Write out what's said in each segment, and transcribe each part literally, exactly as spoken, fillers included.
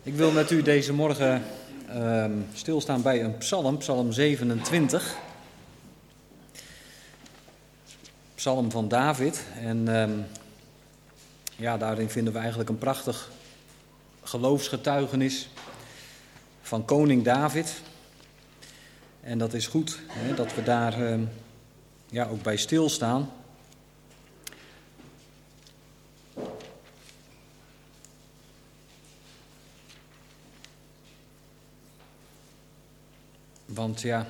Ik wil met u deze morgen uh, stilstaan bij een psalm, psalm zevenentwintig. Psalm van David. En uh, ja, daarin vinden we eigenlijk een prachtig geloofsgetuigenis van koning David. En dat is goed, hè, dat we daar uh, ja, ook bij stilstaan. Want ja,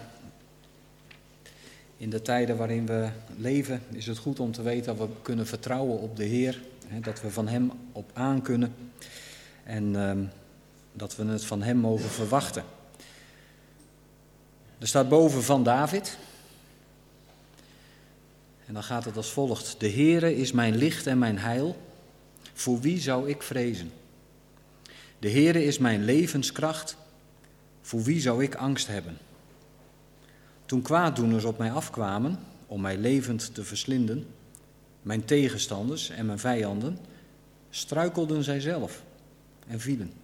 in de tijden waarin we leven is het goed om te weten dat we kunnen vertrouwen op de Heer. Hè, dat we van Hem op aan kunnen en uh, dat we het van Hem mogen verwachten. Er staat boven van David. En dan gaat het als volgt. De Heere is mijn licht en mijn heil. Voor wie zou ik vrezen? De Heere is mijn levenskracht. Voor wie zou ik angst hebben? Toen kwaaddoeners op mij afkwamen om mij levend te verslinden, mijn tegenstanders en mijn vijanden, struikelden zij zelf en vielen.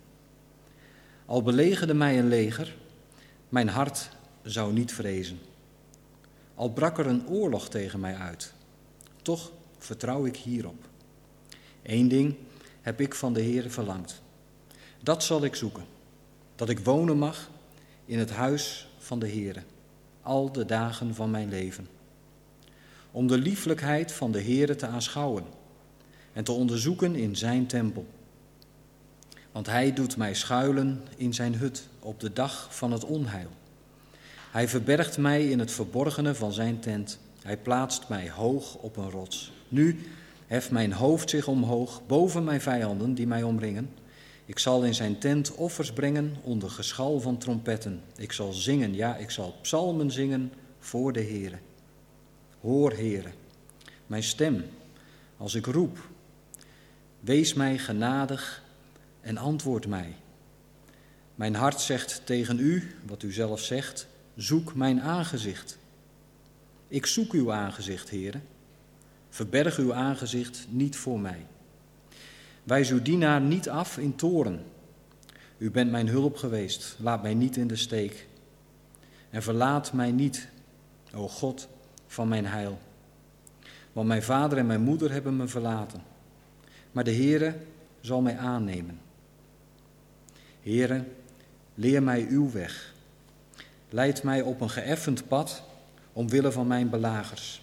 Al belegerde mij een leger, mijn hart zou niet vrezen. Al brak er een oorlog tegen mij uit, toch vertrouw ik hierop. Eén ding heb ik van de Heere verlangd. Dat zal ik zoeken, dat ik wonen mag in het huis van de Heere, al de dagen van mijn leven. Om de lieflijkheid van de Heere te aanschouwen en te onderzoeken in zijn tempel. Want hij doet mij schuilen in zijn hut op de dag van het onheil. Hij verbergt mij in het verborgene van zijn tent. Hij plaatst mij hoog op een rots. Nu heft mijn hoofd zich omhoog boven mijn vijanden die mij omringen. Ik zal in zijn tent offers brengen onder geschal van trompetten. Ik zal zingen, ja, ik zal psalmen zingen voor de Heere. Hoor, Heere, mijn stem als ik roep. Wees mij genadig en antwoord mij. Mijn hart zegt tegen u, wat u zelf zegt, zoek mijn aangezicht. Ik zoek uw aangezicht, Heere. Verberg uw aangezicht niet voor mij. Wijs uw dienaar niet af in toorn. U bent mijn hulp geweest, laat mij niet in de steek. En verlaat mij niet, o God, van mijn heil. Want mijn vader en mijn moeder hebben me verlaten. Maar de Heere zal mij aannemen. Heere, leer mij uw weg. Leid mij op een geëffend pad, omwille van mijn belagers.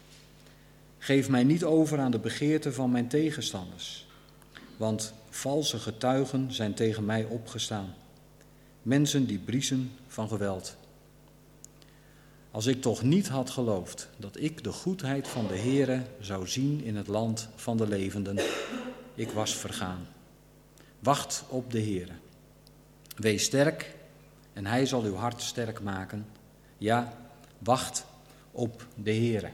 Geef mij niet over aan de begeerte van mijn tegenstanders. Want valse getuigen zijn tegen mij opgestaan. Mensen die briezen van geweld. Als ik toch niet had geloofd dat ik de goedheid van de Heere zou zien in het land van de levenden. Ik was vergaan. Wacht op de Heere. Wees sterk en hij zal uw hart sterk maken. Ja, wacht op de Heere.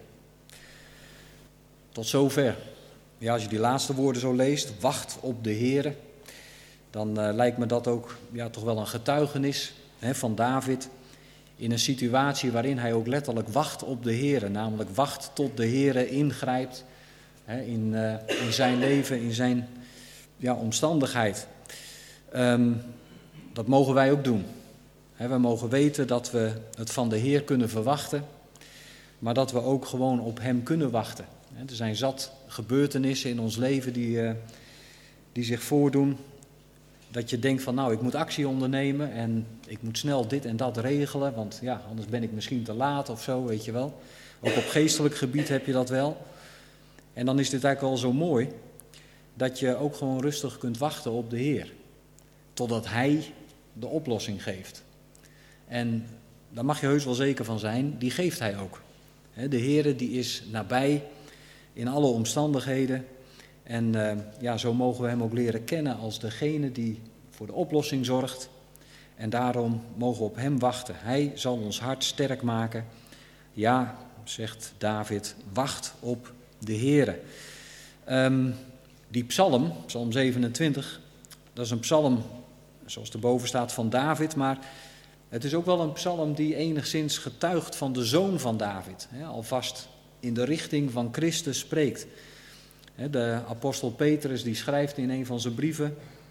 Tot zover. Ja, als je die laatste woorden zo leest, wacht op de Heere, dan uh, lijkt me dat ook ja, toch wel een getuigenis hè, van David in een situatie waarin hij ook letterlijk wacht op de Heere, namelijk wacht tot de Heere ingrijpt hè, in, uh, in zijn leven, in zijn ja, omstandigheid. Um, dat mogen wij ook doen. Hè, we mogen weten dat we het van de Heer kunnen verwachten, maar dat we ook gewoon op hem kunnen wachten. Er zijn zat gebeurtenissen in ons leven die, uh, die zich voordoen. Dat je denkt van nou, ik moet actie ondernemen en ik moet snel dit en dat regelen. Want ja, anders ben ik misschien te laat of zo, weet je wel. Ook op geestelijk gebied heb je dat wel. En dan is dit eigenlijk al zo mooi dat je ook gewoon rustig kunt wachten op de Heer. Totdat Hij de oplossing geeft. En daar mag je heus wel zeker van zijn, die geeft Hij ook. De Heer die is nabij in alle omstandigheden. En uh, ja, zo mogen we hem ook leren kennen als degene die voor de oplossing zorgt. En daarom mogen we op hem wachten. Hij zal ons hart sterk maken. Ja, zegt David, wacht op de Heere. Um, die psalm, psalm zevenentwintig, dat is een psalm, zoals erboven staat, van David. Maar het is ook wel een psalm die enigszins getuigt van de zoon van David. Hè, alvast in de richting van Christus spreekt. De apostel Petrus die schrijft in een van zijn brieven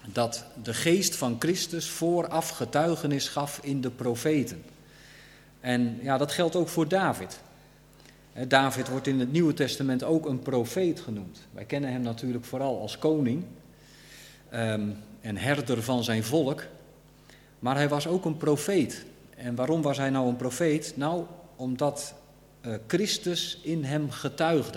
dat de geest van Christus vooraf getuigenis gaf in de profeten. En ja, dat geldt ook voor David. David wordt in het Nieuwe Testament ook een profeet genoemd. Wij kennen hem natuurlijk vooral als koning um, en herder van zijn volk. Maar hij was ook een profeet. En waarom was hij nou een profeet? Nou, omdat uh, Christus in hem getuigde.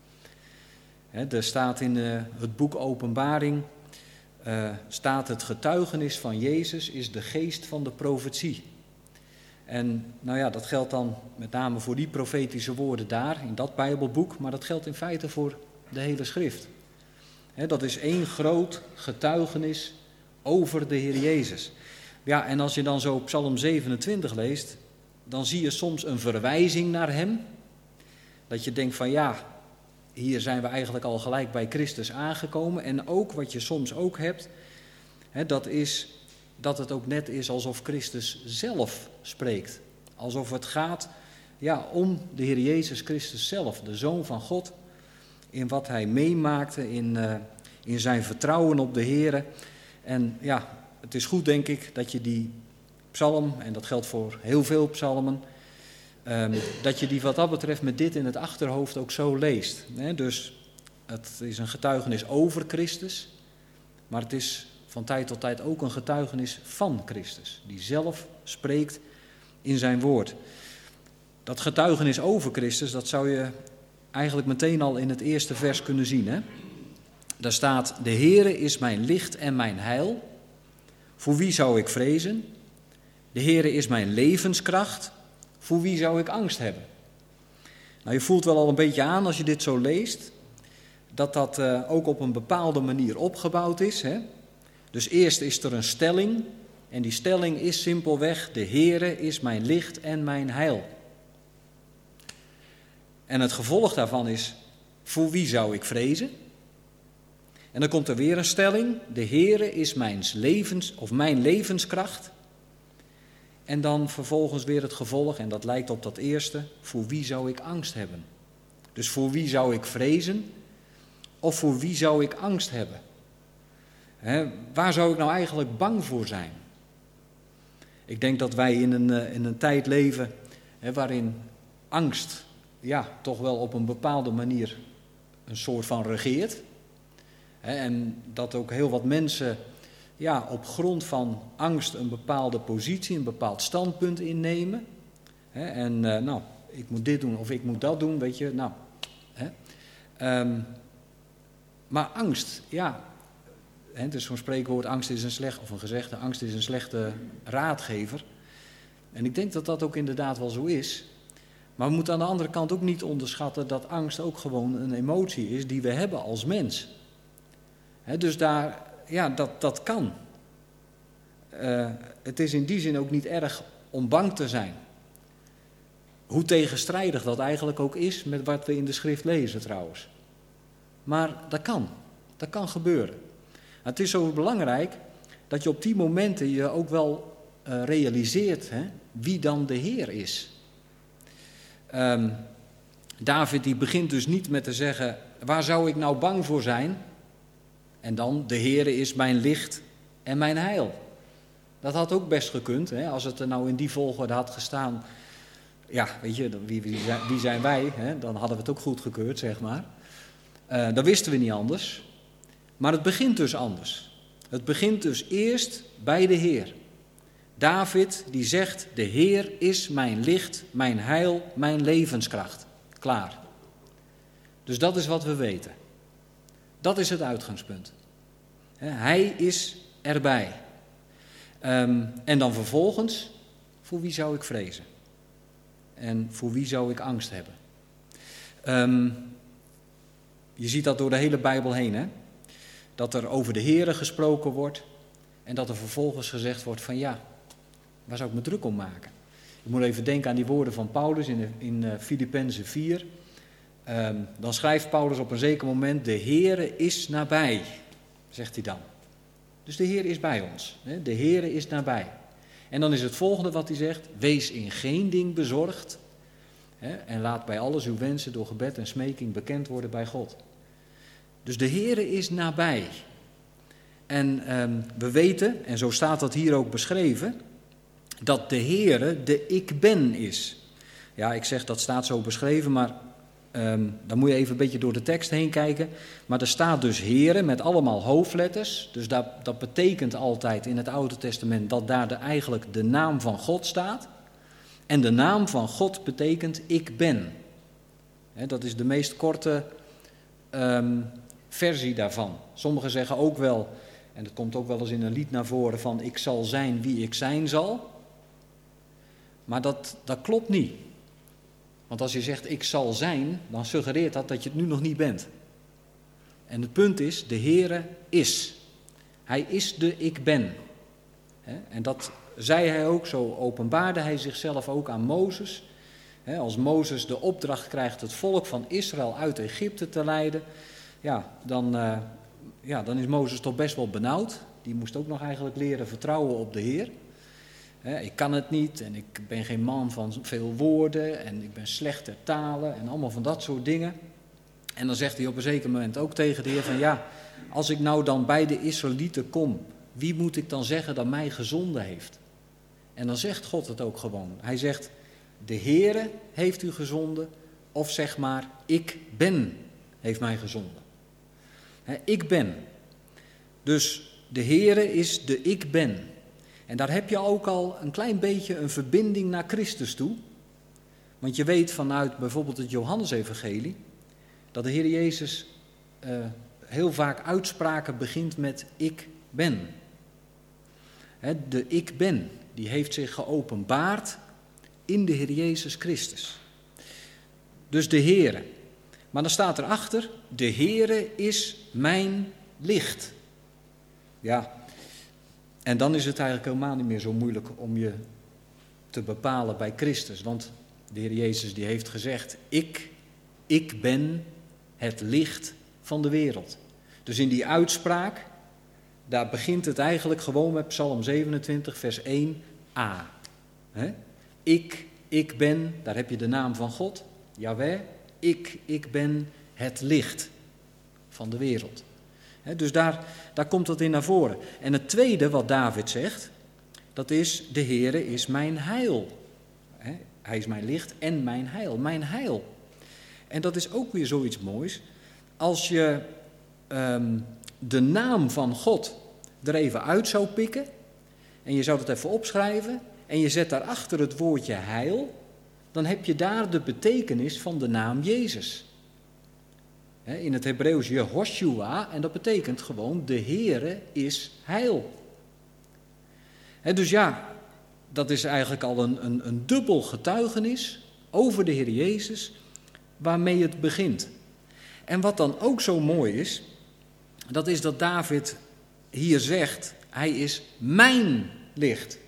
He, er staat in uh, het boek Openbaring, uh, staat het getuigenis van Jezus is de geest van de profetie. En nou ja, dat geldt dan met name voor die profetische woorden daar, in dat Bijbelboek, maar dat geldt in feite voor de hele schrift. He, dat is één groot getuigenis over de Heer Jezus. Ja, en als je dan zo Psalm zevenentwintig leest, dan zie je soms een verwijzing naar hem. Dat je denkt van ja, hier zijn we eigenlijk al gelijk bij Christus aangekomen. En ook wat je soms ook hebt, hè, dat is dat het ook net is alsof Christus zelf spreekt. Alsof het gaat ja, om de Heer Jezus Christus zelf, de Zoon van God. In wat hij meemaakte, in, uh, in zijn vertrouwen op de Heer. En ja, het is goed denk ik dat je die psalm, en dat geldt voor heel veel psalmen, Um, dat je die wat dat betreft met dit in het achterhoofd ook zo leest. Hè? Dus het is een getuigenis over Christus, maar het is van tijd tot tijd ook een getuigenis van Christus, die zelf spreekt in zijn woord. Dat getuigenis over Christus, dat zou je eigenlijk meteen al in het eerste vers kunnen zien. Hè? Daar staat, de Heere is mijn licht en mijn heil, voor wie zou ik vrezen? De Heere is mijn levenskracht, voor wie zou ik angst hebben? Nou, je voelt wel al een beetje aan als je dit zo leest, dat dat uh, ook op een bepaalde manier opgebouwd is. Hè? Dus eerst is er een stelling, en die stelling is simpelweg, de Heere is mijn licht en mijn heil. En het gevolg daarvan is, voor wie zou ik vrezen? En dan komt er weer een stelling, de Heere is mijn levens, of mijn levenskracht. En dan vervolgens weer het gevolg, en dat lijkt op dat eerste, voor wie zou ik angst hebben? Dus voor wie zou ik vrezen? Of voor wie zou ik angst hebben? He, waar zou ik nou eigenlijk bang voor zijn? Ik denk dat wij in een, in een tijd leven he, waarin angst ja, toch wel op een bepaalde manier een soort van regeert. He, en dat ook heel wat mensen ja, op grond van angst een bepaalde positie, een bepaald standpunt innemen. He, en uh, nou, ik moet dit doen of ik moet dat doen, weet je. Nou, he. um, maar angst, ja, he, het is zo'n spreekwoord, angst is een slecht, of een gezegde, angst is een slechte raadgever. En ik denk dat dat ook inderdaad wel zo is. Maar we moeten aan de andere kant ook niet onderschatten dat angst ook gewoon een emotie is die we hebben als mens. He, dus daar... Ja, dat, dat kan. Uh, het is in die zin ook niet erg om bang te zijn. Hoe tegenstrijdig dat eigenlijk ook is met wat we in de schrift lezen trouwens. Maar dat kan. Dat kan gebeuren. Het is zo belangrijk dat je op die momenten je ook wel uh, realiseert hè, wie dan de Heer is. Um, David die begint dus niet met te zeggen, waar zou ik nou bang voor zijn? En dan, de Heere is mijn licht en mijn heil. Dat had ook best gekund, hè? Als het er nou in die volgorde had gestaan. Ja, weet je, wie, wie, wie zijn wij? Hè? Dan hadden we het ook goedgekeurd, zeg maar. Uh, dat wisten we niet anders. Maar het begint dus anders. Het begint dus eerst bij de Heer. David die zegt, de Heer is mijn licht, mijn heil, mijn levenskracht. Klaar. Dus dat is wat we weten. Dat is het uitgangspunt. Hij is erbij. Um, en dan vervolgens, voor wie zou ik vrezen? En voor wie zou ik angst hebben? Um, je ziet dat door de hele Bijbel heen, hè? Dat er over de Heere gesproken wordt en dat er vervolgens gezegd wordt van ja, waar zou ik me druk om maken? Ik moet even denken aan die woorden van Paulus in, in uh, Filippenzen vier. Um, dan schrijft Paulus op een zeker moment, de Heere is nabij, zegt hij dan. Dus de Heer is bij ons, hè? De Heere is nabij. En dan is het volgende wat hij zegt, wees in geen ding bezorgd, hè? En laat bij alles uw wensen door gebed en smeking bekend worden bij God. Dus de Heere is nabij. En um, we weten, en zo staat dat hier ook beschreven, dat de Heere de ik ben is. Ja, ik zeg dat staat zo beschreven, maar um, dan moet je even een beetje door de tekst heen kijken. Maar er staat dus Heere met allemaal hoofdletters. Dus dat, dat betekent altijd in het Oude Testament dat daar de, eigenlijk de naam van God staat. En de naam van God betekent ik ben. He, dat is de meest korte um, versie daarvan. Sommigen zeggen ook wel, en dat komt ook wel eens in een lied naar voren, van ik zal zijn wie ik zijn zal. Maar dat, dat klopt niet. Want als je zegt ik zal zijn, dan suggereert dat dat je het nu nog niet bent. En het punt is, de Heere is. Hij is de ik ben. He, en dat zei hij ook, zo openbaarde hij zichzelf ook aan Mozes. He, als Mozes de opdracht krijgt het volk van Israël uit Egypte te leiden, ja, dan, uh, ja, dan is Mozes toch best wel benauwd. Die moest ook nog eigenlijk leren vertrouwen op de Heer. He, ik kan het niet en ik ben geen man van veel woorden en ik ben slecht ter talen en allemaal van dat soort dingen. En dan zegt hij op een zeker moment ook tegen de Heer van ja, als ik nou dan bij de Israëlieten kom, wie moet ik dan zeggen dat mij gezonden heeft? En dan zegt God het ook gewoon. Hij zegt, de Heere heeft u gezonden, of zeg maar, ik ben heeft mij gezonden. He, ik ben. Dus de Heere is de ik ben. En daar heb je ook al een klein beetje een verbinding naar Christus toe. Want je weet vanuit bijvoorbeeld het Johannesevangelie dat de Heer Jezus uh, heel vaak uitspraken begint met ik ben. He, de ik ben, die heeft zich geopenbaard in de Heer Jezus Christus. Dus de Heere. Maar dan staat erachter, de Heere is mijn licht. Ja, en dan is het eigenlijk helemaal niet meer zo moeilijk om je te bepalen bij Christus. Want de Heer Jezus die heeft gezegd, ik, ik ben het licht van de wereld. Dus in die uitspraak, daar begint het eigenlijk gewoon met Psalm zevenentwintig, vers één a. He? Ik, ik ben, daar heb je de naam van God, Jahweh. Ik, ik ben het licht van de wereld. He, dus daar, daar komt dat in naar voren. En het tweede wat David zegt, dat is de Heere is mijn heil. He, hij is mijn licht en mijn heil, mijn heil. En dat is ook weer zoiets moois. Als je um, de naam van God er even uit zou pikken en je zou het even opschrijven en je zet daarachter het woordje heil, dan heb je daar de betekenis van de naam Jezus. In het Hebreeuws Jehoshua, en dat betekent gewoon de Heere is heil. Dus ja, dat is eigenlijk al een, een, een dubbel getuigenis over de Heer Jezus, waarmee het begint. En wat dan ook zo mooi is, dat is dat David hier zegt, hij is mijn licht.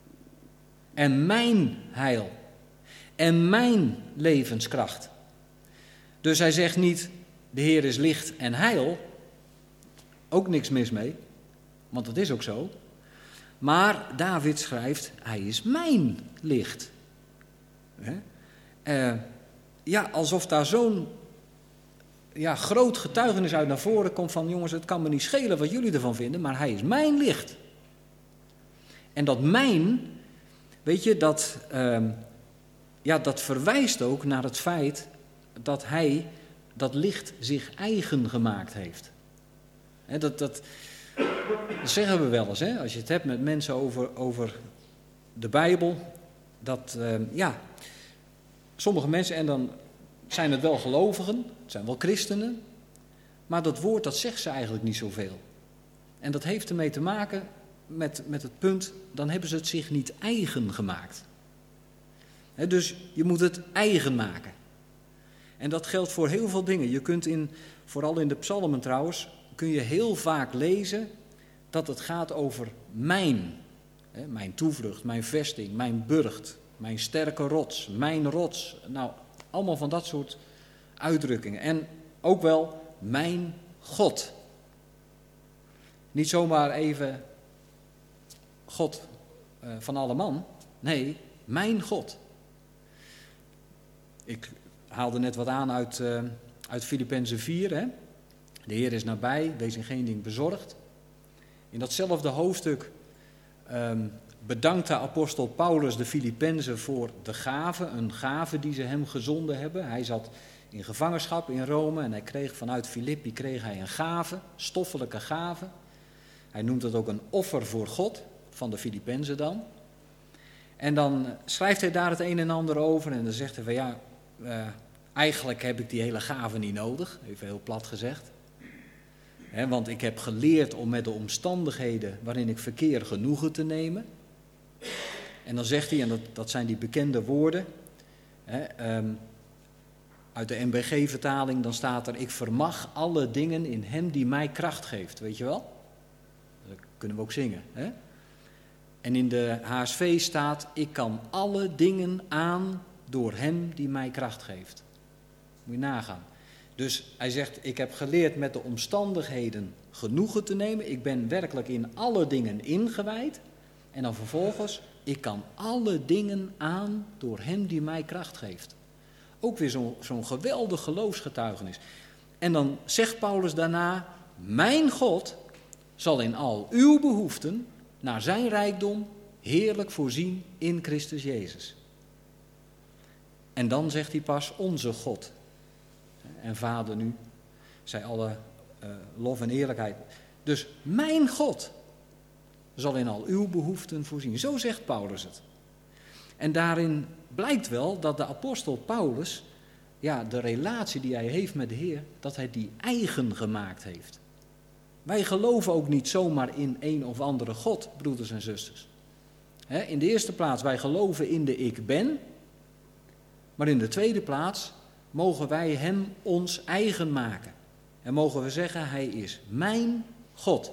En mijn heil. En mijn levenskracht. Dus hij zegt niet, de Heer is licht en heil. Ook niks mis mee, want dat is ook zo. Maar David schrijft, hij is mijn licht. Uh, ja, alsof daar zo'n ja, groot getuigenis uit naar voren komt van, jongens, het kan me niet schelen wat jullie ervan vinden, maar hij is mijn licht. En dat mijn, weet je, dat, uh, ja, dat verwijst ook naar het feit dat hij dat licht zich eigen gemaakt heeft. He, dat, dat, dat zeggen we wel eens, hè? Als je het hebt met mensen over, over de Bijbel, dat, uh, ja, sommige mensen, en dan zijn het wel gelovigen, het zijn wel christenen, maar dat woord, dat zegt ze eigenlijk niet zoveel. En dat heeft ermee te maken met, met het punt, dan hebben ze het zich niet eigen gemaakt. He, dus je moet het eigen maken. En dat geldt voor heel veel dingen. Je kunt in, vooral in de psalmen trouwens, kun je heel vaak lezen dat het gaat over mijn. Hè, mijn toevlucht, mijn vesting, mijn burcht, mijn sterke rots, mijn rots. Nou, allemaal van dat soort uitdrukkingen. En ook wel mijn God. Niet zomaar even God uh, van alle man. Nee, mijn God. Ik haalde net wat aan uit, uh, uit Filippenzen vier. Hè? De Heer is nabij, wees in geen ding bezorgd. In datzelfde hoofdstuk um, bedankt de apostel Paulus de Filippenzen voor de gave, een gave die ze hem gezonden hebben. Hij zat in gevangenschap in Rome en hij kreeg vanuit Filippi kreeg hij een gave, stoffelijke gave. Hij noemt het ook een offer voor God, van de Filippenzen dan. En dan schrijft hij daar het een en ander over en dan zegt hij van ja, uh, eigenlijk heb ik die hele gave niet nodig, even heel plat gezegd. He, want ik heb geleerd om met de omstandigheden waarin ik verkeer genoegen te nemen. En dan zegt hij, en dat, dat zijn die bekende woorden, he, um, uit de N B G-vertaling, dan staat er, ik vermag alle dingen in hem die mij kracht geeft, weet je wel? Dat kunnen we ook zingen. Hè? En in de H S V staat, ik kan alle dingen aan door hem die mij kracht geeft. Moet je nagaan. Dus hij zegt, ik heb geleerd met de omstandigheden genoegen te nemen. Ik ben werkelijk in alle dingen ingewijd. En dan vervolgens, ik kan alle dingen aan door hem die mij kracht geeft. Ook weer zo, zo'n geweldig geloofsgetuigenis. En dan zegt Paulus daarna, mijn God zal in al uw behoeften naar zijn rijkdom heerlijk voorzien in Christus Jezus. En dan zegt hij pas, onze God en Vader nu, zij alle uh, lof en eerlijkheid. Dus mijn God zal in al uw behoeften voorzien. Zo zegt Paulus het. En daarin blijkt wel dat de apostel Paulus, ja, de relatie die hij heeft met de Heer, dat hij die eigen gemaakt heeft. Wij geloven ook niet zomaar in een of andere God, broeders en zusters. He, in de eerste plaats, wij geloven in de ik ben. Maar in de tweede plaats mogen wij hem ons eigen maken. En mogen we zeggen, hij is mijn God.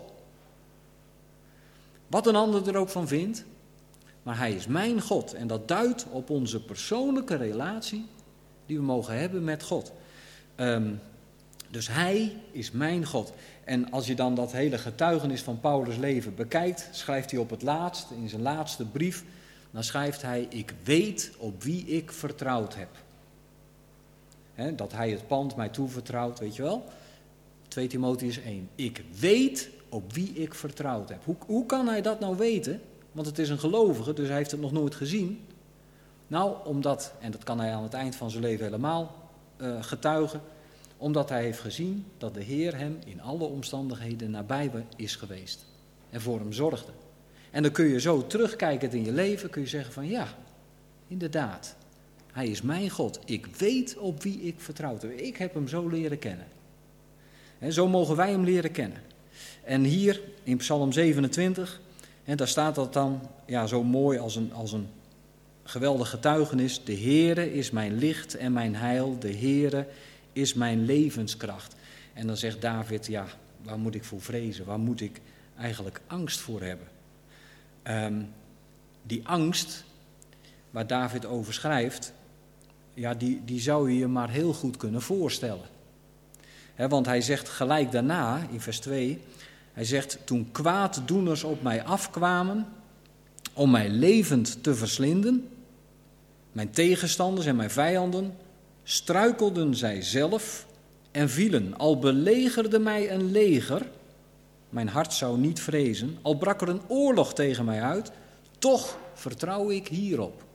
Wat een ander er ook van vindt, maar hij is mijn God. En dat duidt op onze persoonlijke relatie die we mogen hebben met God. Um, dus hij is mijn God. En als je dan dat hele getuigenis van Paulus' leven bekijkt, schrijft hij op het laatst, in zijn laatste brief, dan schrijft hij, ik weet op wie ik vertrouwd heb. He, dat hij het pand mij toevertrouwt, weet je wel. twee Timotheüs één. Ik weet op wie ik vertrouwd heb. Hoe, hoe kan hij dat nou weten? Want het is een gelovige, dus hij heeft het nog nooit gezien. Nou, omdat, en dat kan hij aan het eind van zijn leven helemaal uh, getuigen, omdat hij heeft gezien dat de Heer hem in alle omstandigheden nabij is geweest. En voor hem zorgde. En dan kun je zo terugkijkend in je leven, kun je zeggen van ja, inderdaad. Hij is mijn God. Ik weet op wie ik vertrouwd heb. Ik heb hem zo leren kennen. En zo mogen wij hem leren kennen. En hier in Psalm zevenentwintig, en daar staat dat dan ja, zo mooi als een, als een geweldig getuigenis. De Heere is mijn licht en mijn heil. De Heere is mijn levenskracht. En dan zegt David, ja, waar moet ik voor vrezen? Waar moet ik eigenlijk angst voor hebben? Um, die angst waar David over schrijft, ja, die, die zou je je maar heel goed kunnen voorstellen. He, want hij zegt gelijk daarna, in vers twee, hij zegt, toen kwaaddoeners op mij afkwamen om mij levend te verslinden, mijn tegenstanders en mijn vijanden, struikelden zij zelf en vielen. Al belegerde mij een leger, mijn hart zou niet vrezen, al brak er een oorlog tegen mij uit, toch vertrouw ik hierop.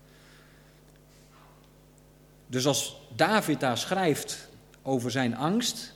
Dus als David daar schrijft over zijn angst,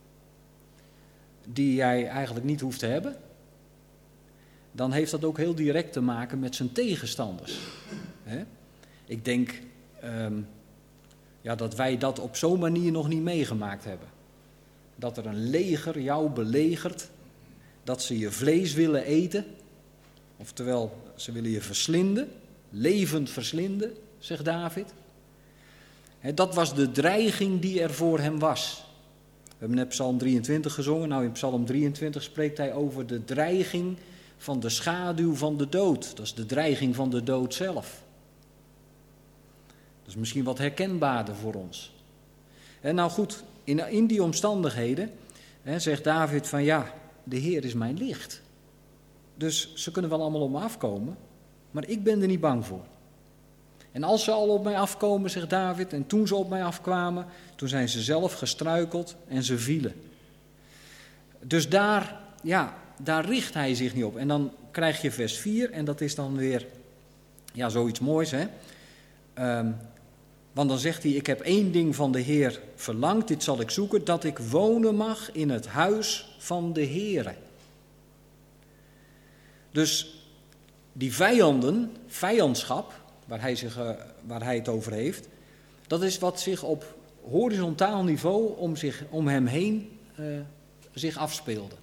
die hij eigenlijk niet hoeft te hebben, dan heeft dat ook heel direct te maken met zijn tegenstanders. He? Ik denk um, ja, dat wij dat op zo'n manier nog niet meegemaakt hebben. Dat er een leger jou belegert, dat ze je vlees willen eten, oftewel ze willen je verslinden, levend verslinden, zegt David. He, dat was de dreiging die er voor hem was. We hebben net Psalm drieëntwintig gezongen. Nou, in Psalm drieëntwintig spreekt hij over de dreiging van de schaduw van de dood. Dat is de dreiging van de dood zelf. Dat is misschien wat herkenbaarder voor ons. En nou goed, in, in die omstandigheden he, zegt David van ja, de Heer is mijn licht. Dus ze kunnen wel allemaal op me afkomen, maar ik ben er niet bang voor. En als ze al op mij afkomen, zegt David, en toen ze op mij afkwamen, toen zijn ze zelf gestruikeld en ze vielen. Dus daar, ja, daar richt hij zich niet op. En dan krijg je vers vier en dat is dan weer ja, zoiets moois. Hè? Um, want dan zegt hij, ik heb één ding van de Heer verlangd, dit zal ik zoeken, dat ik wonen mag in het huis van de Heere. Dus die vijanden, vijandschap, waar hij, zich, uh, waar hij het over heeft, dat is wat zich op horizontaal niveau om, zich, om hem heen uh, zich afspeelde.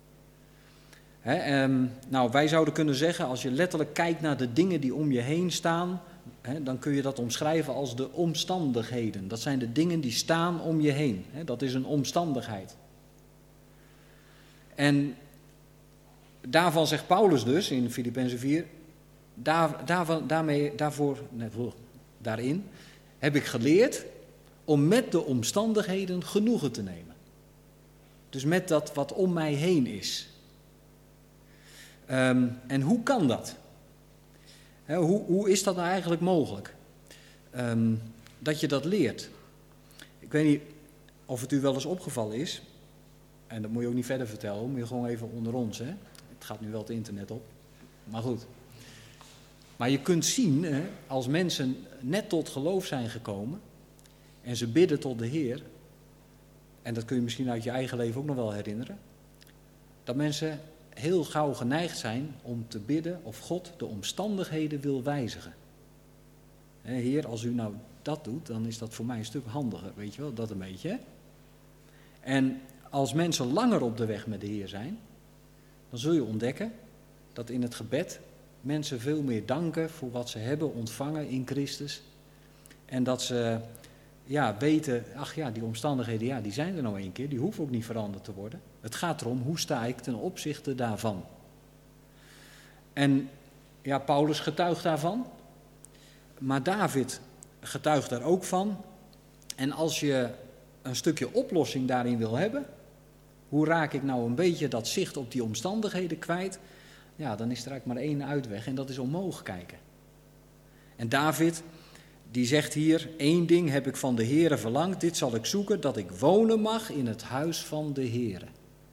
Hè, um, nou, wij zouden kunnen zeggen, als je letterlijk kijkt naar de dingen die om je heen staan, hè, dan kun je dat omschrijven als de omstandigheden. Dat zijn de dingen die staan om je heen. Hè, dat is een omstandigheid. En daarvan zegt Paulus dus in Filippenzen vier, daar, daarvan, daarmee, daarvoor, nee, daarin heb ik geleerd om met de omstandigheden genoegen te nemen. Dus met dat wat om mij heen is. Um, en hoe kan dat? He, hoe, hoe is dat nou eigenlijk mogelijk? Um, dat je dat leert. Ik weet niet of het u wel eens opgevallen is. En dat moet je ook niet verder vertellen, moet je gewoon even onder ons. Hè? Het gaat nu wel het internet op. Maar goed. Maar je kunt zien, hè, als mensen net tot geloof zijn gekomen en ze bidden tot de Heer, en dat kun je misschien uit je eigen leven ook nog wel herinneren, dat mensen heel gauw geneigd zijn om te bidden of God de omstandigheden wil wijzigen. Hè, Heer, als u nou dat doet, dan is dat voor mij een stuk handiger, weet je wel, dat een beetje. Hè? En als mensen langer op de weg met de Heer zijn, dan zul je ontdekken dat in het gebed mensen veel meer danken voor wat ze hebben ontvangen in Christus. En dat ze ja, weten, ach ja, die omstandigheden, ja, die zijn er nou een keer, die hoeven ook niet veranderd te worden. Het gaat erom, hoe sta ik ten opzichte daarvan? En ja, Paulus getuigt daarvan, maar David getuigt daar ook van. En als je een stukje oplossing daarin wil hebben, hoe raak ik nou een beetje dat zicht op die omstandigheden kwijt? Ja, dan is er eigenlijk maar één uitweg en dat is omhoog kijken. En David, die zegt hier, één ding heb ik van de Heere verlangd, dit zal ik zoeken, dat ik wonen mag in het huis van de Heere.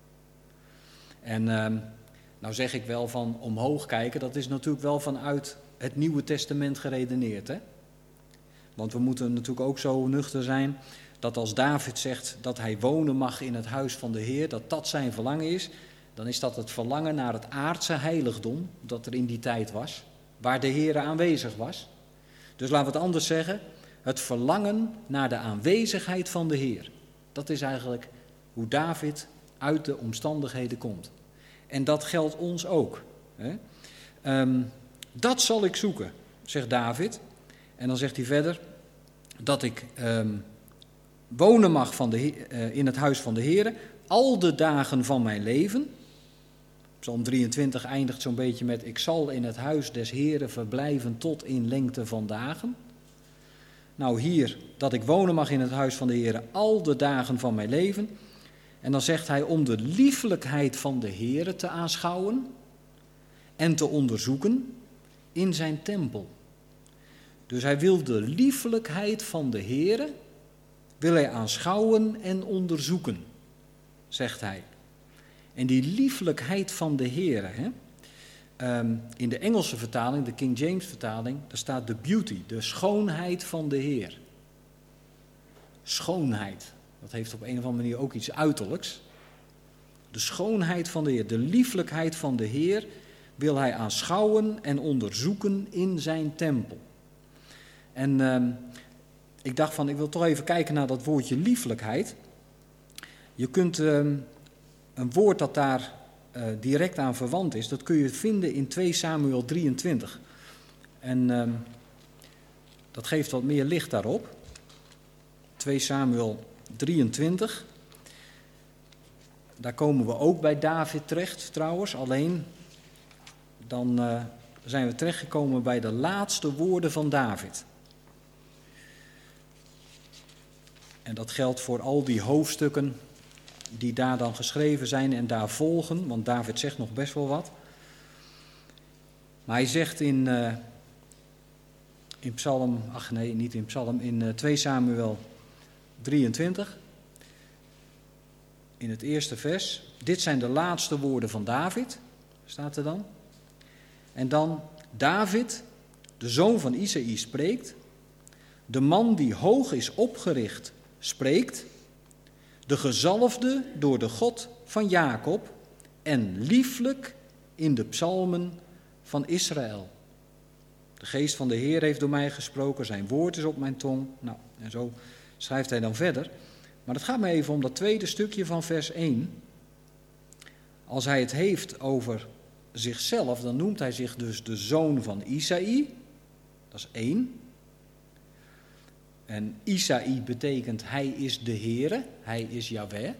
En uh, nou zeg ik wel van omhoog kijken, dat is natuurlijk wel vanuit het Nieuwe Testament geredeneerd. Hè? Want we moeten natuurlijk ook zo nuchter zijn, dat als David zegt dat hij wonen mag in het huis van de Heer, dat dat zijn verlangen is, dan is dat het verlangen naar het aardse heiligdom dat er in die tijd was, waar de Heer aanwezig was. Dus laten we het anders zeggen, het verlangen naar de aanwezigheid van de Heer. Dat is eigenlijk hoe David uit de omstandigheden komt. En dat geldt ons ook. Hè? Um, dat zal ik zoeken, zegt David. En dan zegt hij verder, dat ik um, wonen mag van de, uh, in het huis van de Heer, al de dagen van mijn leven. Psalm drieëntwintig eindigt zo'n beetje met, ik zal in het huis des Heeren verblijven tot in lengte van dagen. Nou hier, dat ik wonen mag in het huis van de Heere al de dagen van mijn leven. En dan zegt hij, om de liefelijkheid van de Heere te aanschouwen en te onderzoeken in zijn tempel. Dus hij wil de liefelijkheid van de Heere, wil hij aanschouwen en onderzoeken, zegt hij. En die liefelijkheid van de Heere, hè? Um, in de Engelse vertaling, de King James vertaling, daar staat de beauty, de schoonheid van de Heer. Schoonheid, dat heeft op een of andere manier ook iets uiterlijks. De schoonheid van de Heer, de liefelijkheid van de Heer wil hij aanschouwen en onderzoeken in zijn tempel. En um, ik dacht van, ik wil toch even kijken naar dat woordje liefelijkheid. Je kunt um, een woord dat daar uh, direct aan verwant is, dat kun je vinden in twee Samuel drieëntwintig. En um, dat geeft wat meer licht daarop. twee Samuel drieëntwintig. Daar komen we ook bij David terecht trouwens, alleen dan uh, zijn we terechtgekomen bij de laatste woorden van David. En dat geldt voor al die hoofdstukken die daar dan geschreven zijn en daar volgen, want David zegt nog best wel wat. Maar hij zegt in, uh, in Psalm, ach nee, niet in Psalm, in uh, twee Samuel drieëntwintig, in het eerste vers. dit zijn de laatste woorden van David, staat er dan. En dan David, de zoon van Isaï, spreekt. De man die hoog is opgericht, spreekt. De gezalfde door de God van Jacob en lieflijk in de psalmen van Israël. De geest van de Heer heeft door mij gesproken, zijn woord is op mijn tong. Nou, en zo schrijft hij dan verder. Maar het gaat me even om dat tweede stukje van vers één. Als hij het heeft over zichzelf, dan noemt hij zich dus de zoon van Isaï. Dat is één. En Isaï betekent hij is de Heere, hij is Jahweh.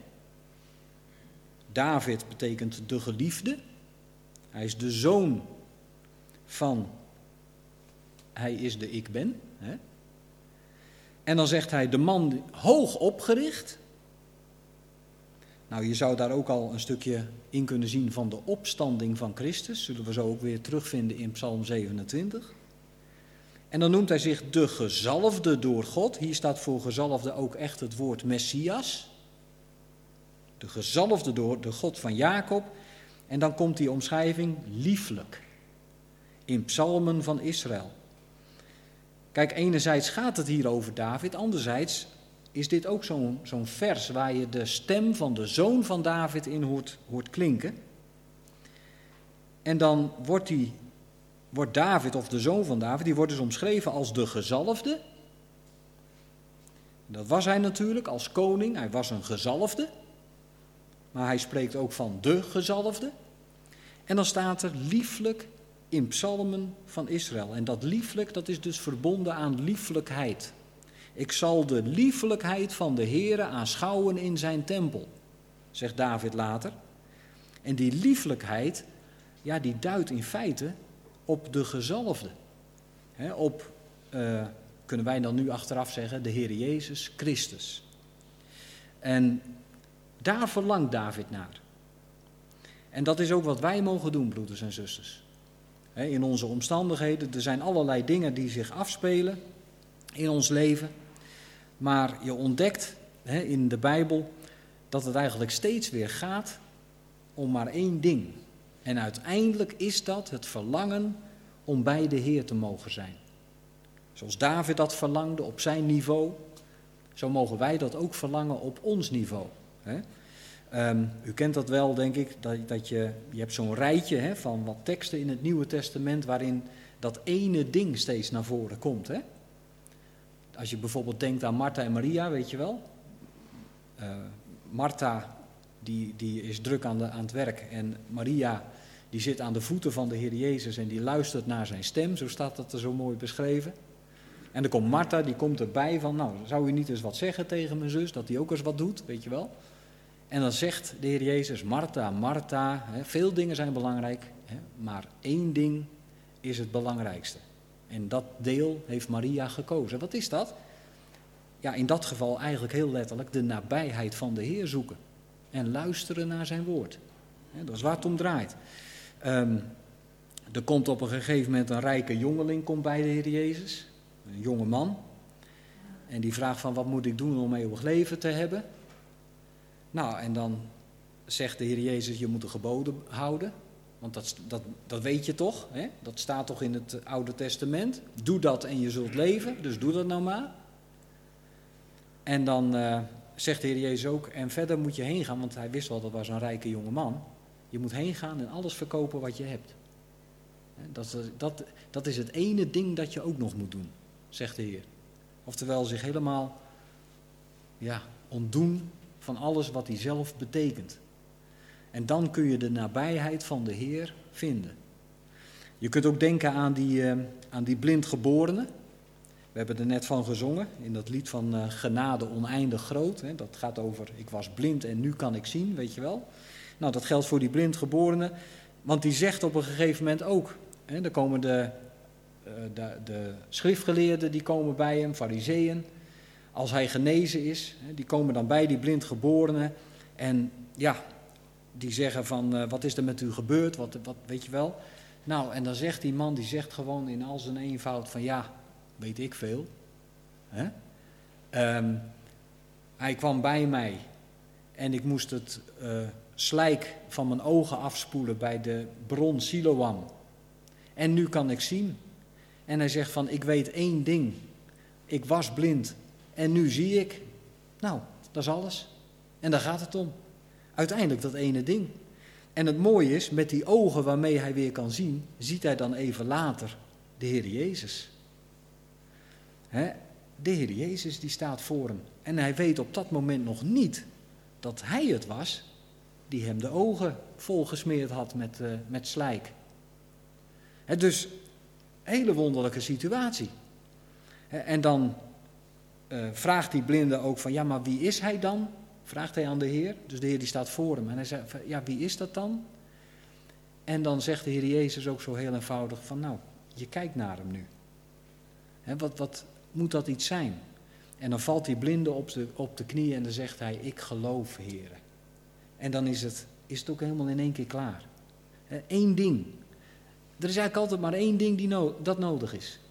David betekent de geliefde. Hij is de zoon van, hij is de ik ben. Hè? En dan zegt hij de man hoog opgericht. Nou, je zou daar ook al een stukje in kunnen zien van de opstanding van Christus. Zullen we zo ook weer terugvinden in Psalm zevenentwintig. En dan noemt hij zich de gezalfde door God. Hier staat voor gezalfde ook echt het woord Messias. De gezalfde door de God van Jacob. En dan komt die omschrijving lieflijk. In psalmen van Israël. Kijk, enerzijds gaat het hier over David. Anderzijds is dit ook zo'n zo'n vers waar je de stem van de zoon van David in hoort, hoort klinken. En dan wordt, die, wordt David, of de zoon van David, die wordt dus omschreven als de gezalfde. Dat was hij natuurlijk als koning, hij was een gezalfde. Maar hij spreekt ook van de gezalfde. En dan staat er lieflijk in psalmen van Israël. En dat lieflijk, dat is dus verbonden aan lieflijkheid. Ik zal de liefelijkheid van de Heere aanschouwen in zijn tempel, zegt David later. En die lieflijkheid, ja, die duidt in feite op de gezalfde. He, op, uh, kunnen wij dan nu achteraf zeggen, de Heer Jezus Christus. En daar verlangt David naar. En dat is ook wat wij mogen doen, broeders en zusters. He, in onze omstandigheden, er zijn allerlei dingen die zich afspelen in ons leven. Maar je ontdekt he, in de Bijbel dat het eigenlijk steeds weer gaat om maar één ding. En uiteindelijk is dat het verlangen om bij de Heer te mogen zijn. Zoals David dat verlangde op zijn niveau, zo mogen wij dat ook verlangen op ons niveau. Hè. Um, u kent dat wel, denk ik, dat, dat je, je hebt zo'n rijtje hè, van wat teksten in het Nieuwe Testament waarin dat ene ding steeds naar voren komt. Hè. Als je bijvoorbeeld denkt aan Martha en Maria, weet je wel. Uh, Martha die, die is druk aan, de, aan het werk en Maria die zit aan de voeten van de Heer Jezus en die luistert naar zijn stem, zo staat dat er zo mooi beschreven. En dan komt Martha, die komt erbij van, nou, zou u niet eens wat zeggen tegen mijn zus, dat die ook eens wat doet, weet je wel. En dan zegt de Heer Jezus, Martha, Martha, hè, veel dingen zijn belangrijk, hè, maar één ding is het belangrijkste. En dat deel heeft Maria gekozen. Wat is dat? Ja, in dat geval eigenlijk heel letterlijk de nabijheid van de Heer zoeken. En luisteren naar zijn woord. Hè, dat is waar het om draait. Um, er komt op een gegeven moment een rijke jongeling komt bij de Heer Jezus. Een jonge man. En die vraagt van, wat moet ik doen om eeuwig leven te hebben? Nou, en dan zegt de Heer Jezus, je moet de geboden houden. Want dat, dat, dat weet je toch, hè? Dat staat toch in het Oude Testament. Doe dat en je zult leven, dus doe dat nou maar. En dan uh, zegt de Heer Jezus ook, en verder moet je heen gaan, want hij wist wel, dat was een rijke jonge man. Je moet heen gaan en alles verkopen wat je hebt. Dat, dat, dat is het ene ding dat je ook nog moet doen, zegt de Heer. Oftewel zich helemaal ja, ontdoen van alles wat hij zelf betekent. En dan kun je de nabijheid van de Heer vinden. Je kunt ook denken aan die, uh, aan die blindgeborene. We hebben er net van gezongen in dat lied van uh, Genade oneindig groot. Hè. Dat gaat over, ik was blind en nu kan ik zien, weet je wel. Nou, dat geldt voor die blindgeborene. Want die zegt op een gegeven moment ook. Hè, dan komen de, uh, de, de schriftgeleerden, die komen bij hem, farizeeën. Als hij genezen is, hè, die komen dan bij die blindgeborene. En ja, die zeggen van, uh, wat is er met u gebeurd, wat, wat weet je wel. Nou, en dan zegt die man, die zegt gewoon in al zijn eenvoud van, ja, weet ik veel. Hè? Um, hij kwam bij mij en ik moest het uh, slijk van mijn ogen afspoelen bij de bron Siloam. En nu kan ik zien. En hij zegt van, ik weet één ding. Ik was blind en nu zie ik. Nou, dat is alles. En daar gaat het om. Uiteindelijk dat ene ding. En het mooie is, met die ogen waarmee hij weer kan zien, ziet hij dan even later de Heer Jezus. He, de Heer Jezus die staat voor hem. En hij weet op dat moment nog niet dat hij het was die hem de ogen volgesmeerd had met, uh, met slijk. He, dus, hele wonderlijke situatie. He, en dan uh, vraagt die blinde ook van, ja, maar wie is hij dan? Vraagt hij aan de Heer. Dus de Heer die staat voor hem. En hij zegt, ja, wie is dat dan? En dan zegt de Heer Jezus ook zo heel eenvoudig van, nou, je kijkt naar hem nu. He, wat, wat moet dat iets zijn? En dan valt die blinde op de, op de knieën en dan zegt hij, ik geloof, Heere. En dan is het, is het ook helemaal in één keer klaar. He, Eén ding. Er is eigenlijk altijd maar één ding die no- dat nodig is.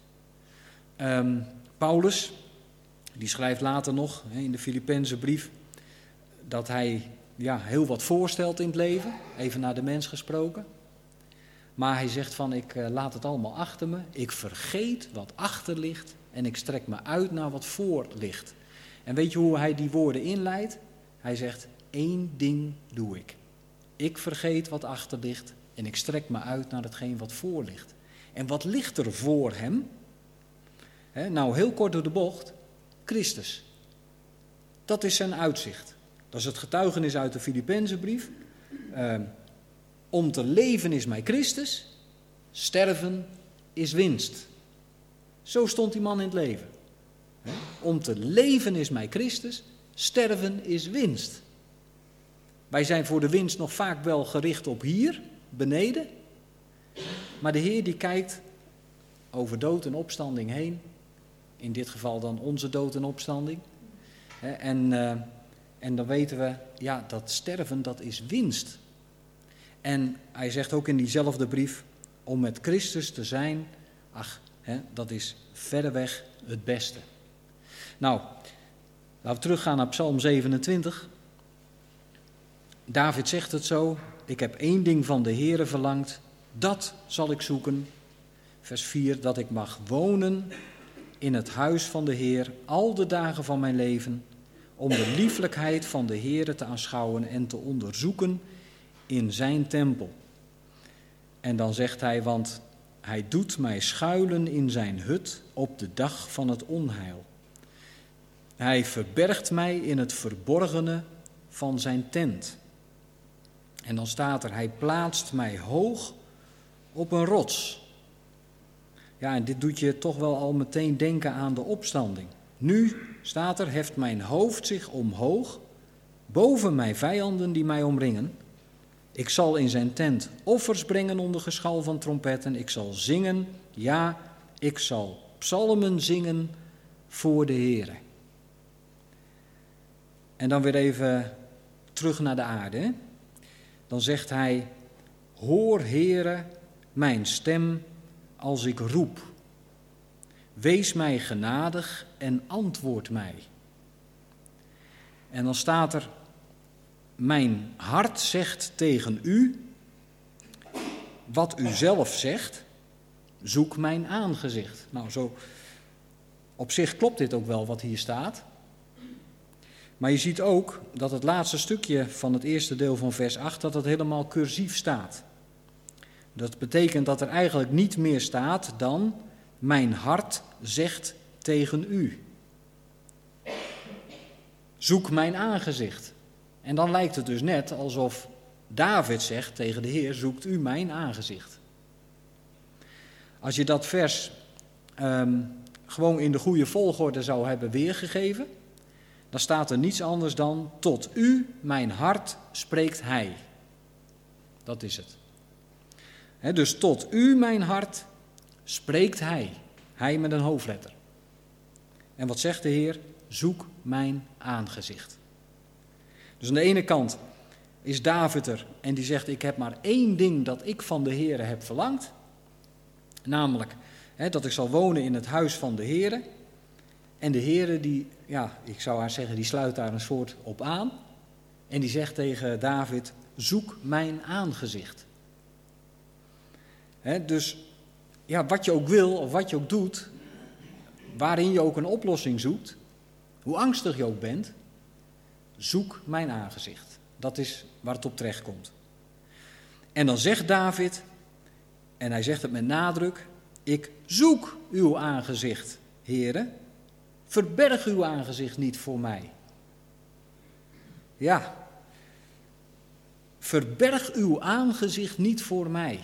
Um, Paulus, die schrijft later nog he, in de Filippenzenbrief, dat hij ja, heel wat voorstelt in het leven, even naar de mens gesproken. Maar hij zegt van, ik uh, laat het allemaal achter me, ik vergeet wat achter ligt en ik strek me uit naar wat voor ligt. En weet je hoe hij die woorden inleidt? Hij zegt, één ding doe ik. Ik vergeet wat achter ligt en ik strek me uit naar hetgeen wat voor ligt. En wat ligt er voor hem? He, nou, heel kort door de bocht, Christus. Dat is zijn uitzicht. Dat is het getuigenis uit de Filippenzenbrief. Uh, om te leven is mij Christus, sterven is winst. Zo stond die man in het leven. He? Om te leven is mij Christus, sterven is winst. Wij zijn voor de winst nog vaak wel gericht op hier, beneden. Maar de Heer die kijkt over dood en opstanding heen. In dit geval dan onze dood en opstanding. He? En... Uh, En dan weten we, ja, dat sterven, dat is winst. En hij zegt ook in diezelfde brief, om met Christus te zijn, ach, hè, dat is verreweg het beste. Nou, laten we teruggaan naar Psalm zevenentwintig. David zegt het zo, ik heb één ding van de Heere verlangd, dat zal ik zoeken. Vers vier, dat ik mag wonen in het huis van de Heer al de dagen van mijn leven, om de lieflijkheid van de Heere te aanschouwen en te onderzoeken in zijn tempel. En dan zegt hij, want hij doet mij schuilen in zijn hut op de dag van het onheil. Hij verbergt mij in het verborgene van zijn tent. En dan staat er, hij plaatst mij hoog op een rots. Ja, en dit doet je toch wel al meteen denken aan de opstanding. Nu, staat er, heft mijn hoofd zich omhoog, boven mijn vijanden die mij omringen. Ik zal in zijn tent offers brengen onder geschal van trompetten. Ik zal zingen, ja, ik zal psalmen zingen voor de Heere. En dan weer even terug naar de aarde. Hè? Dan zegt hij, hoor Heere mijn stem als ik roep. Wees mij genadig en antwoord mij. En dan staat er, mijn hart zegt tegen u, wat u zelf zegt, zoek mijn aangezicht. Nou, zo op zich klopt dit ook wel wat hier staat. Maar je ziet ook dat het laatste stukje van het eerste deel van vers acht, dat het helemaal cursief staat. Dat betekent dat er eigenlijk niet meer staat dan, mijn hart zegt tegen u. Zoek mijn aangezicht. En dan lijkt het dus net alsof David zegt tegen de Heer, zoekt u mijn aangezicht. Als je dat vers um, gewoon in de goede volgorde zou hebben weergegeven, dan staat er niets anders dan, tot u mijn hart spreekt hij. Dat is het. He, dus tot u mijn hart spreekt hij. Hij met een hoofdletter. En wat zegt de Heer? Zoek mijn aangezicht. Dus aan de ene kant is David er en die zegt, ik heb maar één ding dat ik van de Heere heb verlangd. Namelijk, hè, dat ik zal wonen in het huis van de Heere. En de Heere, die, ja, ik zou haar zeggen, die sluit daar een soort op aan. En die zegt tegen David, zoek mijn aangezicht. He, dus ja, wat je ook wil of wat je ook doet, waarin je ook een oplossing zoekt, hoe angstig je ook bent, zoek mijn aangezicht. Dat is waar het op terecht komt. En dan zegt David, en hij zegt het met nadruk, ik zoek uw aangezicht, Heere. Verberg uw aangezicht niet voor mij. Ja, verberg uw aangezicht niet voor mij.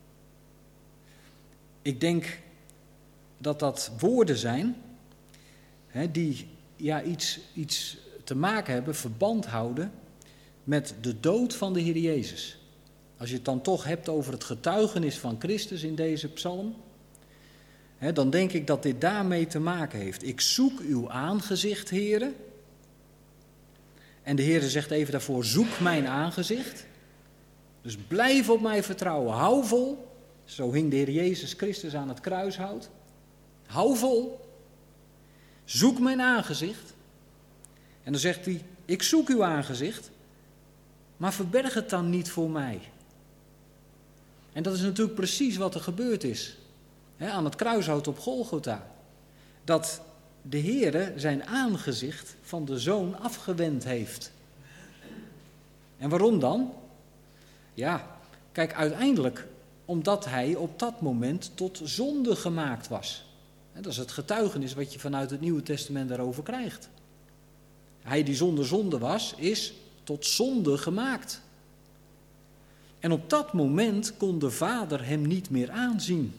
Ik denk dat dat woorden zijn hè, die ja, iets, iets te maken hebben, verband houden met de dood van de Heer Jezus. Als je het dan toch hebt over het getuigenis van Christus in deze psalm, hè, dan denk ik dat dit daarmee te maken heeft. Ik zoek uw aangezicht, Heere. En de Heere zegt even daarvoor, zoek mijn aangezicht. Dus blijf op mij vertrouwen, hou vol. Zo hing de Heer Jezus Christus aan het kruishout. Hou vol. Zoek mijn aangezicht. En dan zegt hij, ik zoek uw aangezicht, maar verberg het dan niet voor mij. En dat is natuurlijk precies wat er gebeurd is. Hè, aan het kruishout op Golgotha. Dat de Heere zijn aangezicht van de Zoon afgewend heeft. En waarom dan? Ja, kijk, uiteindelijk omdat hij op dat moment tot zonde gemaakt was. Dat is het getuigenis wat je vanuit het Nieuwe Testament daarover krijgt. Hij die zonder zonde was, is tot zonde gemaakt. En op dat moment kon de Vader hem niet meer aanzien.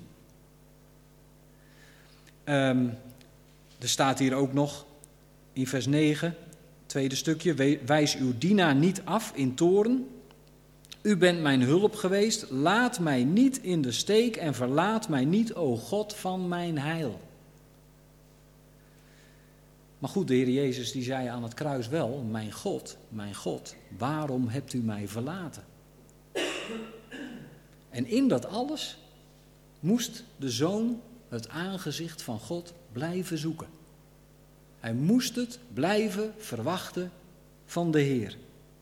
Um, er staat hier ook nog in vers negen, tweede stukje, wijs uw dienaar niet af in toorn. U bent mijn hulp geweest, laat mij niet in de steek en verlaat mij niet, o God van mijn heil. Maar goed, de Heer Jezus die zei aan het kruis wel, mijn God, mijn God, waarom hebt u mij verlaten? En in dat alles moest de Zoon het aangezicht van God blijven zoeken. Hij moest het blijven verwachten van de Heer.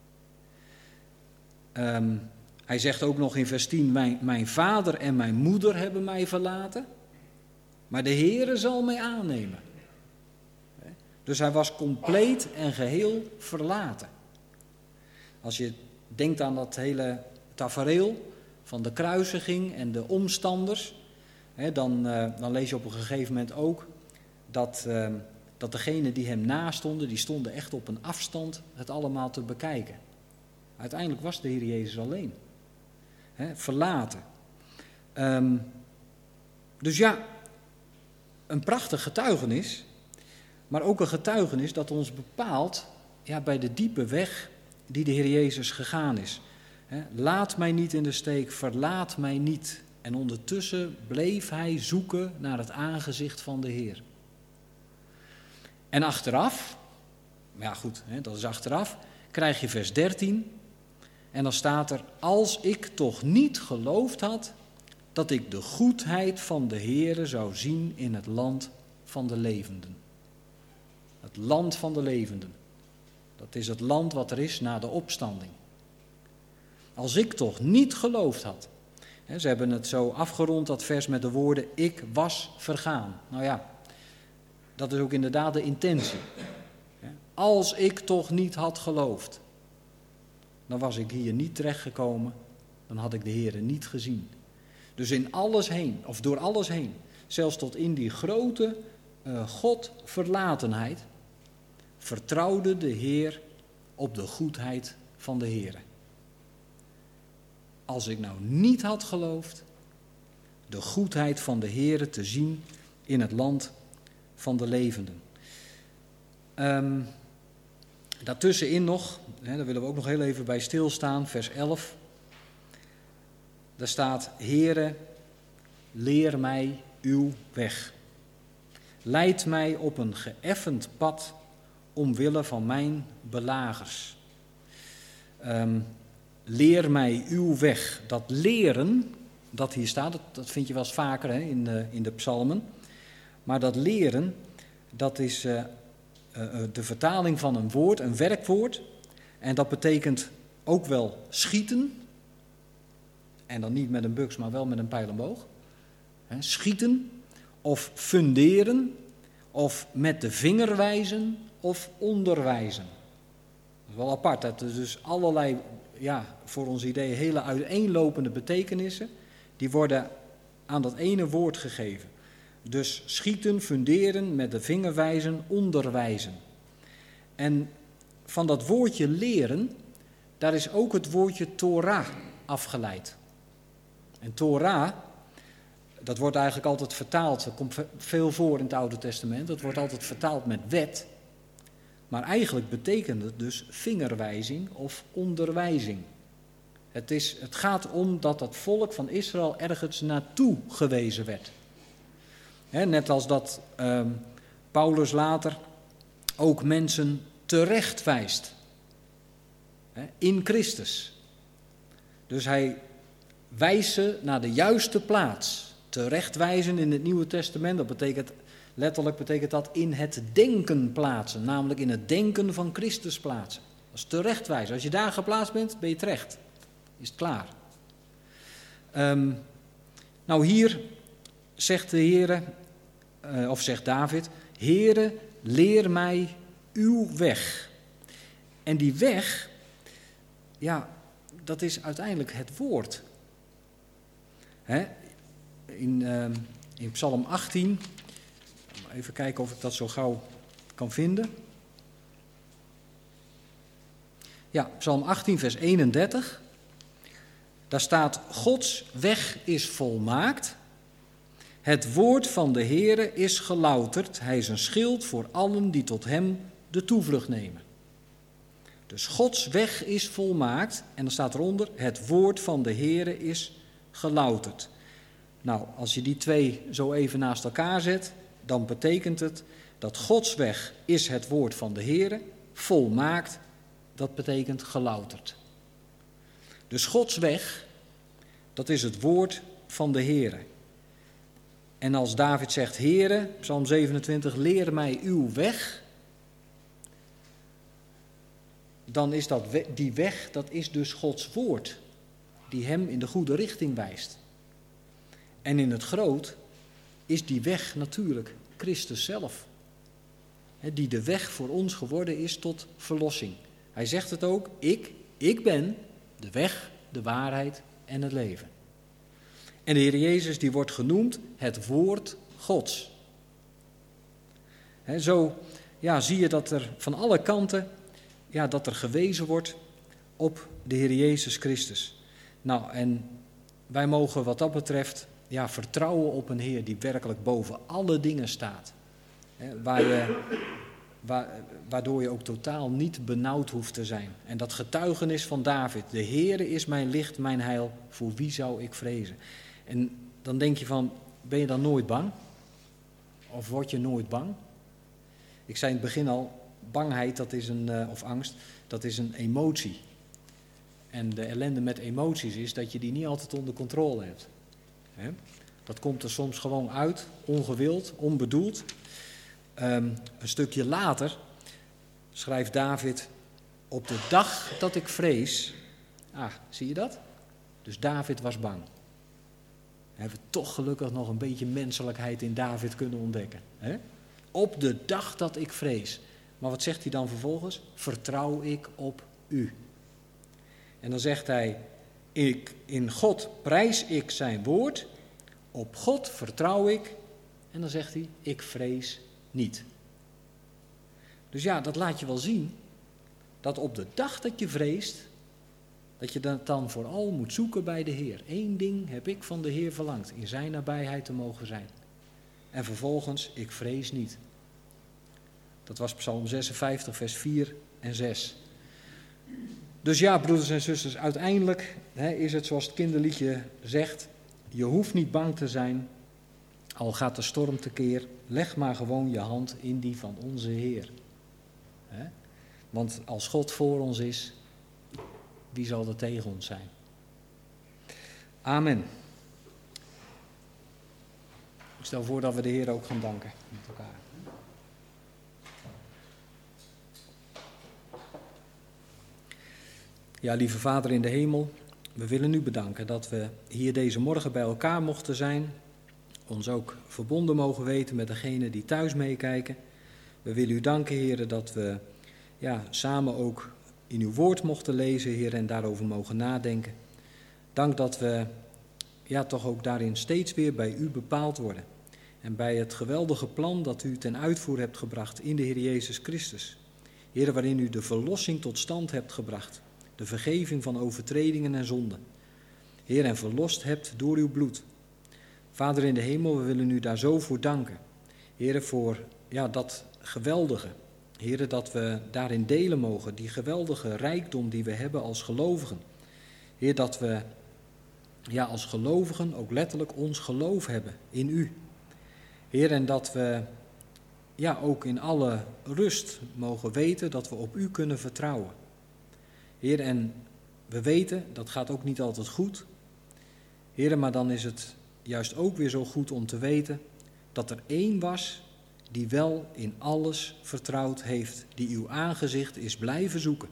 Um, hij zegt ook nog in vers tien, mijn, mijn vader en mijn moeder hebben mij verlaten, maar de Heere zal mij aannemen. Dus hij was compleet en geheel verlaten. Als je denkt aan dat hele tafereel van de kruisiging en de omstanders, hè, dan, uh, dan lees je op een gegeven moment ook dat, uh, dat degenen die hem nastonden, die stonden echt op een afstand het allemaal te bekijken. Uiteindelijk was de Heer Jezus alleen. Hè, verlaten. Um, dus ja, een prachtig getuigenis, maar ook een getuigenis dat ons bepaalt ja, bij de diepe weg die de Heer Jezus gegaan is. Hè, laat mij niet in de steek, verlaat mij niet. En ondertussen bleef hij zoeken naar het aangezicht van de Heer. En achteraf, ja goed, hè, dat is achteraf, krijg je vers dertien. En dan staat er, als ik toch niet geloofd had dat ik de goedheid van de Heere zou zien in het land van de levenden. Het land van de levenden. Dat is het land wat er is na de opstanding. Als ik toch niet geloofd had. Hè, ze hebben het zo afgerond, dat vers met de woorden, ik was vergaan. Nou ja, dat is ook inderdaad de intentie. Als ik toch niet had geloofd, dan was ik hier niet terechtgekomen, dan had ik de Heere niet gezien. Dus in alles heen, of door alles heen, zelfs tot in die grote uh, Godverlatenheid, vertrouwde de Heer op de goedheid van de Heere. Als ik nou niet had geloofd, de goedheid van de Heere te zien in het land van de levenden. Um, daartussenin nog, hè, daar willen we ook nog heel even bij stilstaan, vers elf. Daar staat, Heere, leer mij uw weg. Leid mij op een geëffend pad omwille van mijn belagers. Um, leer mij uw weg. Dat leren, dat hier staat, dat, dat vind je wel eens vaker hè, in, de, in de psalmen. Maar dat leren, dat is uh, uh, de vertaling van een woord, een werkwoord. En dat betekent ook wel schieten. En dan niet met een buks, maar wel met een pijl en boog. He, schieten of funderen of met de vinger wijzen of onderwijzen. Dat is wel apart. Dat er dus allerlei, ja, voor ons idee hele uiteenlopende betekenissen, die worden aan dat ene woord gegeven. Dus schieten, funderen, met de vinger wijzen, onderwijzen. En van dat woordje leren, daar is ook het woordje Torah afgeleid. En Torah, dat wordt eigenlijk altijd vertaald, dat komt veel voor in het Oude Testament, dat wordt altijd vertaald met wet. Maar eigenlijk betekent het dus vingerwijzing of onderwijzing. Het, is, het gaat om dat het volk van Israël ergens naartoe gewezen werd. He, net als dat uh, Paulus later ook mensen terecht wijst. He, in Christus. Dus hij wijst ze naar de juiste plaats. Terechtwijzen in het Nieuwe Testament, dat betekent, letterlijk betekent dat in het denken plaatsen. Namelijk in het denken van Christus plaatsen. Dat is terechtwijzen. Als je daar geplaatst bent, ben je terecht. Is het klaar. Um, nou hier zegt de Heere, uh, of zegt David, Heere, leer mij uw weg. En die weg, ja, dat is uiteindelijk het woord. Hè? In, uh, in Psalm achttien, even kijken of ik dat zo gauw kan vinden. Ja, Psalm achttien, vers eenendertig. Daar staat, Gods weg is volmaakt. Het woord van de Heere is gelouterd. Hij is een schild voor allen die tot hem de toevlucht nemen. Dus Gods weg is volmaakt. En dan staat eronder, het woord van de Heere is gelouterd. Nou, als je die twee zo even naast elkaar zet, dan betekent het dat Gods weg is het woord van de Heere, volmaakt, dat betekent gelouterd. Dus Gods weg, dat is het woord van de Heere. En als David zegt, Heere, Psalm zevenentwintig, leer mij uw weg, dan is dat die weg, dat is dus Gods woord, die hem in de goede richting wijst. En in het groot is die weg natuurlijk Christus zelf, die de weg voor ons geworden is tot verlossing. Hij zegt het ook, ik, ik ben de weg, de waarheid en het leven. En de Heer Jezus die wordt genoemd het woord Gods. He, zo ja, zie je dat er van alle kanten ja, dat er gewezen wordt op de Heer Jezus Christus. Nou, en wij mogen wat dat betreft ja, vertrouwen op een Heer die werkelijk boven alle dingen staat. He, waar je, waar, waardoor je ook totaal niet benauwd hoeft te zijn. En dat getuigenis van David, de Heere is mijn licht, mijn heil, voor wie zou ik vrezen? En dan denk je van, ben je dan nooit bang? Of word je nooit bang? Ik zei in het begin al, bangheid dat is een, uh, of angst, dat is een emotie. En de ellende met emoties is dat je die niet altijd onder controle hebt. He? Dat komt er soms gewoon uit, ongewild, onbedoeld. Um, een stukje later schrijft David, op de dag dat ik vrees. Ah, zie je dat? Dus David was bang. We hebben toch gelukkig nog een beetje menselijkheid in David kunnen ontdekken. He? Op de dag dat ik vrees. Maar wat zegt hij dan vervolgens? Vertrouw ik op u. En dan zegt hij, ik, in God prijs ik zijn woord, op God vertrouw ik. En dan zegt hij, ik vrees niet. Dus ja, dat laat je wel zien, dat op de dag dat je vreest, dat je dat dan vooral moet zoeken bij de Heer. Eén ding heb ik van de Heer verlangd, in zijn nabijheid te mogen zijn. En vervolgens, ik vrees niet. Dat was Psalm zesenvijftig, vers vier en zes. Dus ja, broeders en zusters, uiteindelijk hè, is het zoals het kinderliedje zegt, je hoeft niet bang te zijn, al gaat de storm tekeer, leg maar gewoon je hand in die van onze Heer. Hè? Want als God voor ons is, wie zal er tegen ons zijn? Amen. Ik stel voor dat we de Heer ook gaan danken met elkaar. Ja, lieve Vader in de hemel, we willen u bedanken dat we hier deze morgen bij elkaar mochten zijn. Ons ook verbonden mogen weten met degenen die thuis meekijken. We willen u danken, heren, dat we ja, samen ook in uw woord mochten lezen, heren, en daarover mogen nadenken. Dank dat we ja, toch ook daarin steeds weer bij u bepaald worden. En bij het geweldige plan dat u ten uitvoer hebt gebracht in de Heer Jezus Christus. Heren, waarin u de verlossing tot stand hebt gebracht. De vergeving van overtredingen en zonden. Heer, en verlost hebt door uw bloed. Vader in de hemel, we willen u daar zo voor danken. Heer, voor ja, dat geweldige. Heer, dat we daarin delen mogen. Die geweldige rijkdom die we hebben als gelovigen. Heer, dat we ja, als gelovigen ook letterlijk ons geloof hebben in u. Heer, en dat we ja, ook in alle rust mogen weten dat we op u kunnen vertrouwen. Heer, en we weten, dat gaat ook niet altijd goed. Heer, maar dan is het juist ook weer zo goed om te weten dat er één was die wel in alles vertrouwd heeft, die uw aangezicht is blijven zoeken.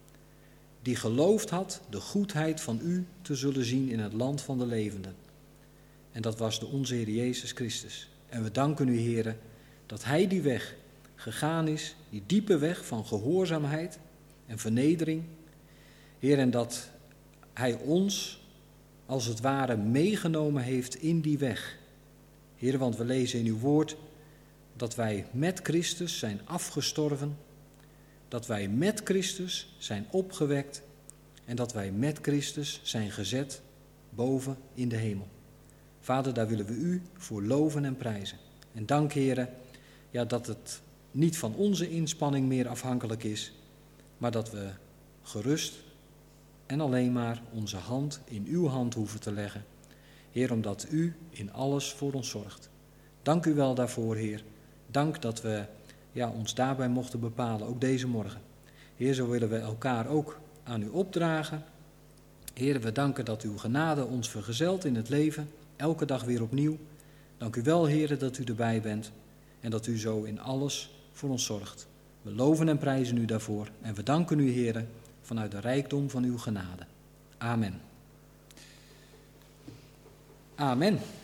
Die geloofd had de goedheid van u te zullen zien in het land van de levenden. En dat was de onze Heer Jezus Christus. En we danken u, Heer, dat hij die weg gegaan is, die diepe weg van gehoorzaamheid en vernedering. Heer, en dat hij ons als het ware meegenomen heeft in die weg. Heer, want we lezen in uw woord dat wij met Christus zijn afgestorven, dat wij met Christus zijn opgewekt en dat wij met Christus zijn gezet boven in de hemel. Vader, daar willen we u voor loven en prijzen. En dank, Heer, ja, dat het niet van onze inspanning meer afhankelijk is, maar dat we gerust en alleen maar onze hand in uw hand hoeven te leggen. Heer, omdat u in alles voor ons zorgt. Dank u wel daarvoor, Heer. Dank dat we ja, ons daarbij mochten bepalen, ook deze morgen. Heer, zo willen we elkaar ook aan u opdragen. Heer, we danken dat uw genade ons vergezelt in het leven, elke dag weer opnieuw. Dank u wel, Heer, dat u erbij bent en dat u zo in alles voor ons zorgt. We loven en prijzen u daarvoor en we danken u, Heer, vanuit de rijkdom van uw genade. Amen. Amen.